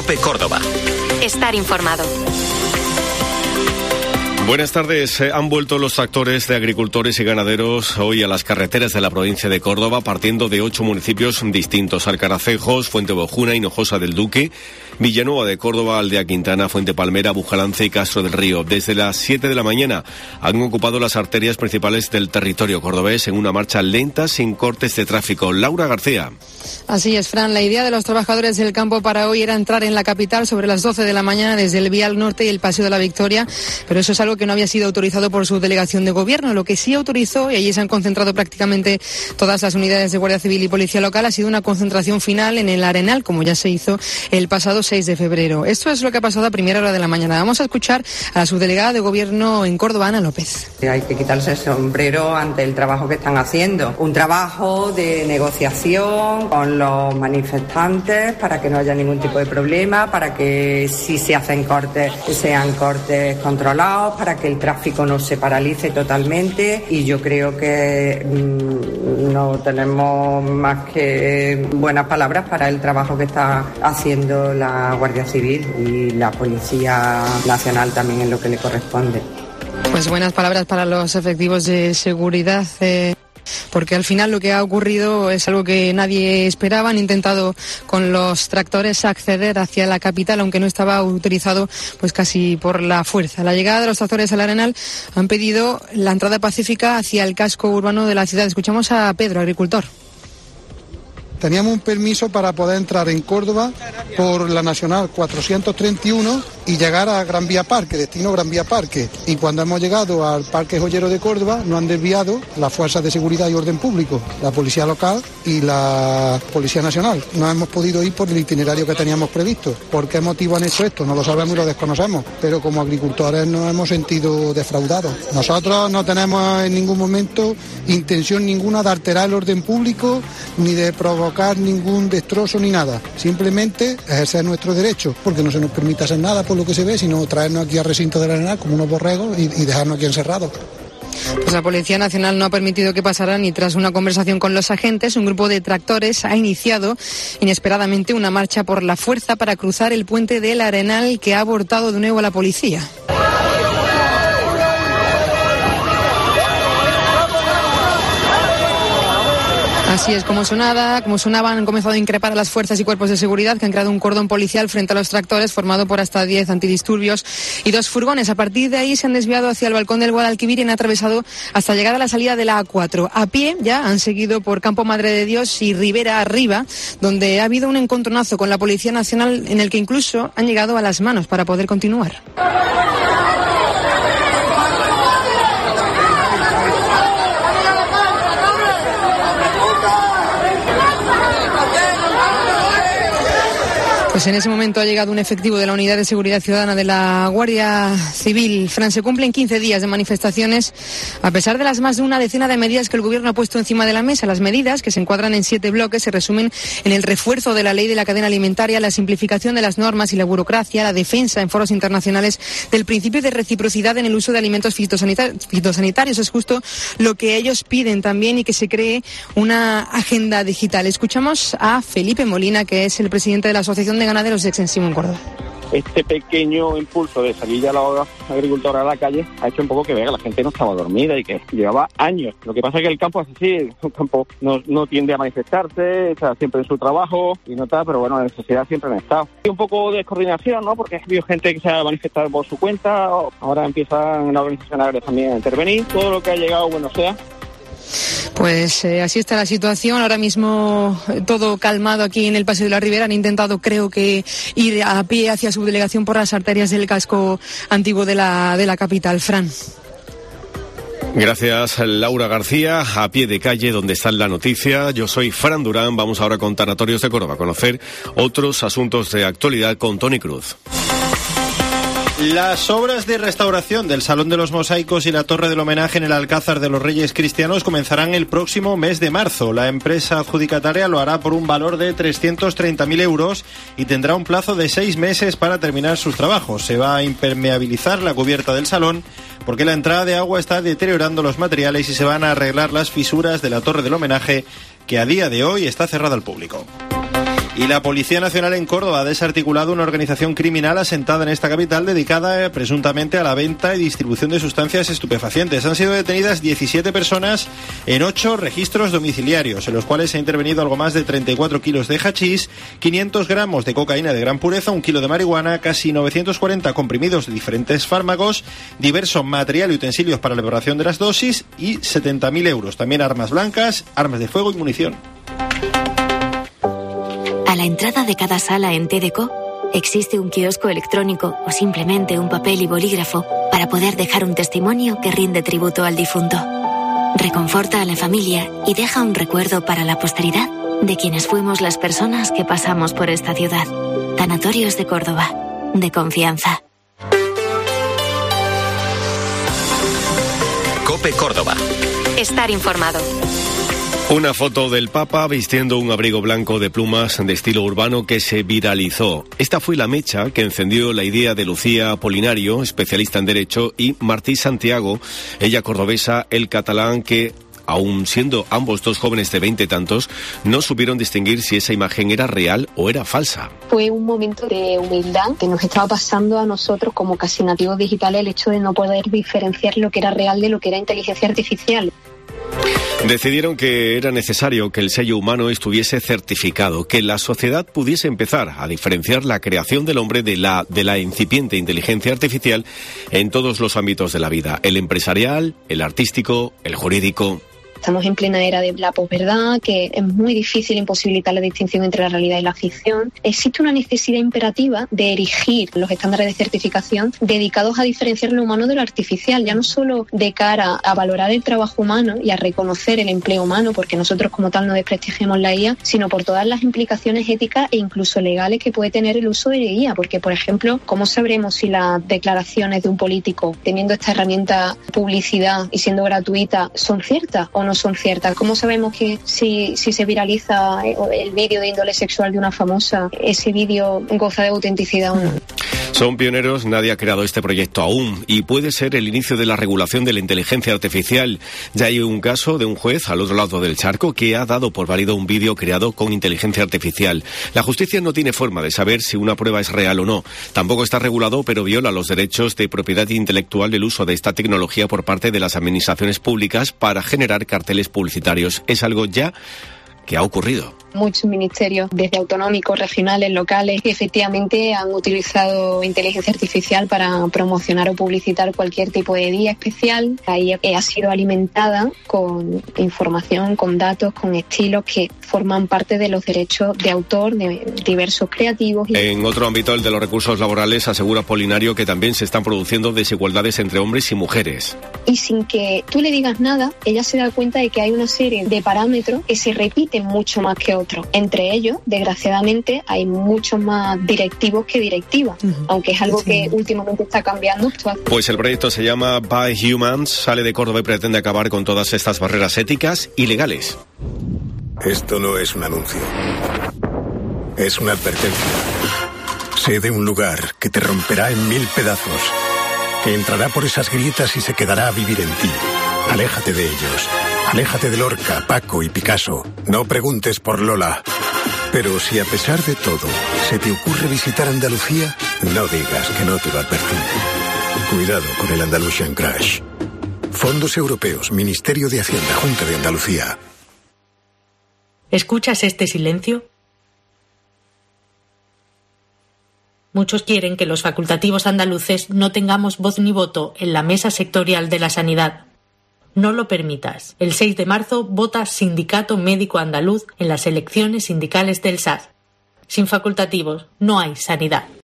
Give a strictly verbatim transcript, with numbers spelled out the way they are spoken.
COPE Córdoba. Estar informado. Buenas tardes. Han vuelto los tractores de agricultores y ganaderos hoy a las carreteras de la provincia de Córdoba, partiendo de ocho municipios distintos: Alcaracejos, Fuente Bojuna, Hinojosa del Duque, Villanueva de Córdoba, Aldea Quintana, Fuente Palmera, Bujalance y Castro del Río. Desde las siete de la mañana han ocupado las arterias principales del territorio cordobés en una marcha lenta, sin cortes de tráfico. Laura García. Así es, Fran. La idea de los trabajadores del campo para hoy era entrar en la capital sobre las doce de la mañana desde el Vial Norte y el Paseo de la Victoria, pero eso es algo que no había sido autorizado por su delegación de gobierno. Lo que sí autorizó, y allí se han concentrado prácticamente todas las unidades de Guardia Civil y Policía Local, ha sido una concentración final en el Arenal, como ya se hizo el pasado seis de febrero. Esto es lo que ha pasado a primera hora de la mañana. Vamos a escuchar a la subdelegada de gobierno en Córdoba, Ana López. Hay que quitarse el sombrero ante el trabajo que están haciendo. Un trabajo de negociación con los manifestantes para que no haya ningún tipo de problema, para que si se hacen cortes, sean cortes controlados, para que el tráfico no se paralice totalmente, y yo creo que mmm, no tenemos más que buenas palabras para el trabajo que está haciendo la Guardia Civil y la Policía Nacional también en lo que le corresponde. Pues buenas palabras para los efectivos de seguridad, eh... porque al final lo que ha ocurrido es algo que nadie esperaba. Han intentado con los tractores acceder hacia la capital, aunque no estaba autorizado, pues casi por la fuerza. La llegada de los tractores al Arenal han pedido la entrada pacífica hacia el casco urbano de la ciudad. Escuchamos a Pedro, agricultor. Teníamos un permiso para poder entrar en Córdoba por la Nacional cuatrocientos treinta y uno y llegar a Gran Vía Parque, destino Gran Vía Parque. Y cuando hemos llegado al Parque Joyero de Córdoba, nos han desviado las fuerzas de seguridad y orden público, la Policía Local y la Policía Nacional. No hemos podido ir por el itinerario que teníamos previsto. ¿Por qué motivo han hecho esto? No lo sabemos y lo desconocemos, pero como agricultores nos hemos sentido defraudados. Nosotros no tenemos en ningún momento intención ninguna de alterar el orden público ni de provocar ningún destrozo ni nada, simplemente ejercer nuestro derecho, porque no se nos permite hacer nada por lo que se ve, sino traernos aquí al recinto del Arenal como unos borregos y, y dejarnos aquí encerrados. Pues la Policía Nacional no ha permitido que pasaran, y tras una conversación con los agentes, un grupo de tractores ha iniciado inesperadamente una marcha por la fuerza para cruzar el puente del Arenal, que ha abortado de nuevo a la policía. Así es, como sonaba, como sonaban, han comenzado a increpar a las fuerzas y cuerpos de seguridad, que han creado un cordón policial frente a los tractores formado por hasta diez antidisturbios y dos furgones. A partir de ahí se han desviado hacia el balcón del Guadalquivir y han atravesado hasta llegar a la salida de la A cuatro. A pie ya han seguido por Campo Madre de Dios y Ribera arriba, donde ha habido un encontronazo con la Policía Nacional en el que incluso han llegado a las manos para poder continuar. Pues en ese momento ha llegado un efectivo de la Unidad de Seguridad Ciudadana de la Guardia Civil. Fran, se cumplen quince días de manifestaciones, a pesar de las más de una decena de medidas que el Gobierno ha puesto encima de la mesa. Las medidas, que se encuadran en siete bloques, se resumen en el refuerzo de la ley de la cadena alimentaria, la simplificación de las normas y la burocracia, la defensa en foros internacionales del principio de reciprocidad en el uso de alimentos fitosanitarios. Es justo lo que ellos piden también, y que se cree una agenda digital. Escuchamos a Felipe Molina, que es el presidente de la Asociación de Ganaderos de Extensivo en Córdoba. Este pequeño impulso de salir ya la agricultora a la calle ha hecho un poco que vea que la gente no estaba dormida y que llevaba años. Lo que pasa es que el campo es así, el campo no, no tiende a manifestarse, está siempre en su trabajo y no está, pero bueno, la necesidad siempre han estado. Y un poco de descoordinación, ¿no? Porque ha habido gente que se ha manifestado por su cuenta, ahora empiezan las organizaciones agrarias también a intervenir, todo lo que ha llegado, bueno sea. Pues eh, así está la situación. Ahora mismo eh, todo calmado aquí en el Paseo de la Ribera. Han intentado, creo que, ir a pie hacia su delegación por las arterias del casco antiguo de la, de la capital. Fran. Gracias, Laura García. A pie de calle, donde está la noticia. Yo soy Fran Durán. Vamos ahora con Tanatorios de Córdoba a conocer otros asuntos de actualidad con Tony Cruz. Las obras de restauración del Salón de los Mosaicos y la Torre del Homenaje en el Alcázar de los Reyes Cristianos comenzarán el próximo mes de marzo. La empresa adjudicataria lo hará por un valor de trescientos treinta mil euros y tendrá un plazo de seis meses para terminar sus trabajos. Se va a impermeabilizar la cubierta del salón porque la entrada de agua está deteriorando los materiales y se van a arreglar las fisuras de la Torre del Homenaje, que a día de hoy está cerrada al público. Y la Policía Nacional en Córdoba ha desarticulado una organización criminal asentada en esta capital dedicada eh, presuntamente a la venta y distribución de sustancias estupefacientes. Han sido detenidas diecisiete personas en ocho registros domiciliarios, en los cuales se ha intervenido algo más de treinta y cuatro kilos de hachís, quinientos gramos de cocaína de gran pureza, un kilo de marihuana, casi novecientos cuarenta comprimidos de diferentes fármacos, diverso material y utensilios para la elaboración de las dosis y setenta mil euros. También armas blancas, armas de fuego y munición. A la entrada de cada sala en T D C O existe un kiosco electrónico o simplemente un papel y bolígrafo para poder dejar un testimonio que rinde tributo al difunto. Reconforta a la familia y deja un recuerdo para la posteridad de quienes fuimos las personas que pasamos por esta ciudad. Tanatorios de Córdoba, de confianza. COPE Córdoba. Estar informado. Una foto del Papa vistiendo un abrigo blanco de plumas de estilo urbano que se viralizó. Esta fue la mecha que encendió la idea de Lucía Apolinario, especialista en Derecho, y Martí Santiago, ella cordobesa, el catalán, que, aun siendo ambos dos jóvenes de veinte tantos, no supieron distinguir si esa imagen era real o era falsa. Fue un momento de humildad que nos estaba pasando a nosotros como casi nativos digitales, el hecho de no poder diferenciar lo que era real de lo que era inteligencia artificial. Decidieron que era necesario que el sello humano estuviese certificado, que la sociedad pudiese empezar a diferenciar la creación del hombre de la, de la incipiente inteligencia artificial en todos los ámbitos de la vida, el empresarial, el artístico, el jurídico. Estamos en plena era de la posverdad, que es muy difícil imposibilitar la distinción entre la realidad y la ficción. Existe una necesidad imperativa de erigir los estándares de certificación dedicados a diferenciar lo humano de lo artificial, ya no solo de cara a valorar el trabajo humano y a reconocer el empleo humano, porque nosotros como tal no desprestigiamos la I A, sino por todas las implicaciones éticas e incluso legales que puede tener el uso de la I A, porque, por ejemplo, ¿cómo sabremos si las declaraciones de un político, teniendo esta herramienta publicidad y siendo gratuita, son ciertas o no son ciertas? ¿Cómo sabemos que si, si se viraliza el vídeo de índole sexual de una famosa, ese vídeo goza de autenticidad o no? Son pioneros, nadie ha creado este proyecto aún y puede ser el inicio de la regulación de la inteligencia artificial. Ya hay un caso de un juez al otro lado del charco que ha dado por válido un vídeo creado con inteligencia artificial. La justicia no tiene forma de saber si una prueba es real o no. Tampoco está regulado, pero viola los derechos de propiedad intelectual del uso de esta tecnología por parte de las administraciones públicas para generar carteles publicitarios. Es algo ya que ha ocurrido. Muchos ministerios, desde autonómicos, regionales, locales, que efectivamente han utilizado inteligencia artificial para promocionar o publicitar cualquier tipo de día especial. Ahí ha sido alimentada con información, con datos, con estilos que forman parte de los derechos de autor de diversos creativos. En otro ámbito, el de los recursos laborales, asegura Apolinario que también se están produciendo desigualdades entre hombres y mujeres. Y sin que tú le digas nada, ella se da cuenta de que hay una serie de parámetros que se repiten mucho más que otros. Entre ellos, desgraciadamente, hay muchos más directivos que directivas, uh-huh. aunque es algo que últimamente está cambiando. Pues el proyecto se llama By Humans, sale de Córdoba y pretende acabar con todas estas barreras éticas y legales. Esto no es un anuncio. Es una advertencia. Sé de un lugar que te romperá en mil pedazos, que entrará por esas grietas y se quedará a vivir en ti. Aléjate de ellos. Aléjate de Lorca, Paco y Picasso. No preguntes por Lola. Pero si a pesar de todo se te ocurre visitar Andalucía, no digas que no te lo advertí. Cuidado con el Andalusian Crash. Fondos Europeos, Ministerio de Hacienda, Junta de Andalucía. ¿Escuchas este silencio? Muchos quieren que los facultativos andaluces no tengamos voz ni voto en la mesa sectorial de la sanidad. No lo permitas. El seis de marzo vota Sindicato Médico Andaluz en las elecciones sindicales del S A S. Sin facultativos no hay sanidad.